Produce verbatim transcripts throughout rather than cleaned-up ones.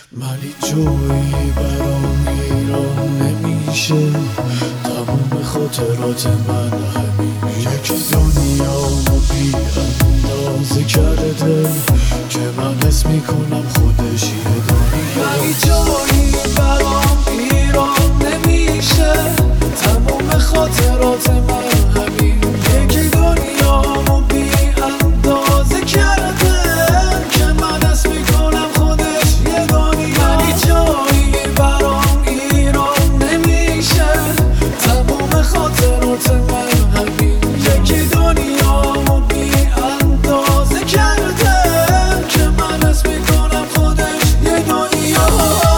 ولی جویی برام ایران نمیشه، تمام خاطرات من همین یکی دنیامو بی اندازه کرده که من حس میکنم خودش یه دنیا. ولی جویی برام ایران نمیشه، تمام خاطرات من همین یکی دنیامو بی اندازه کرده که من حس میکنم خودش یه دنیا. ولی جایی برام ایران نمیشه، تمام خاطرات من همین یکی دنیامو بی اندازه کرده که من حس میکنم خودش یه دنیاست.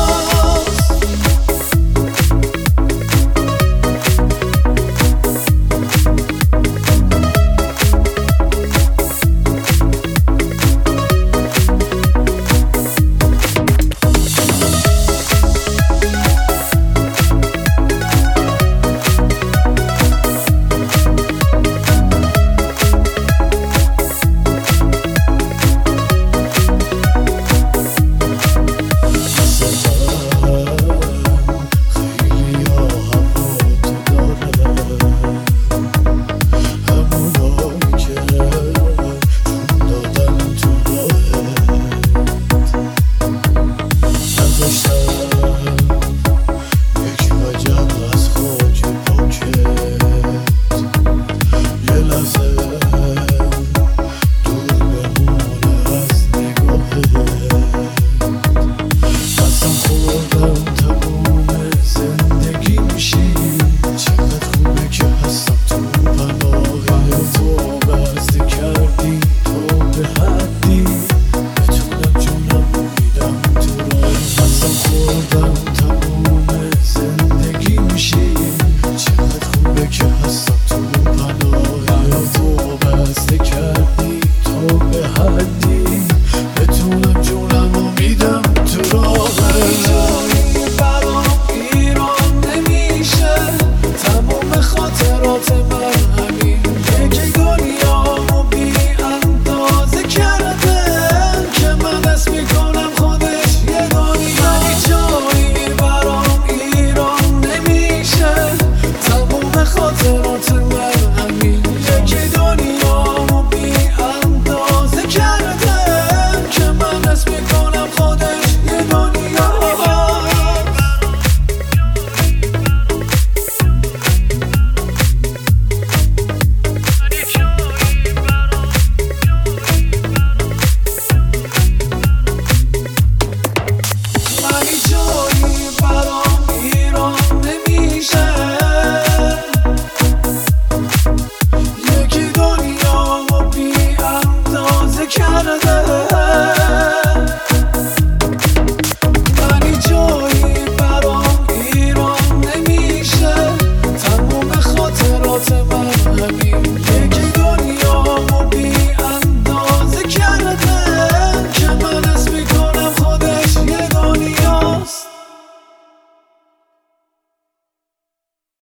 کردی تو به حدی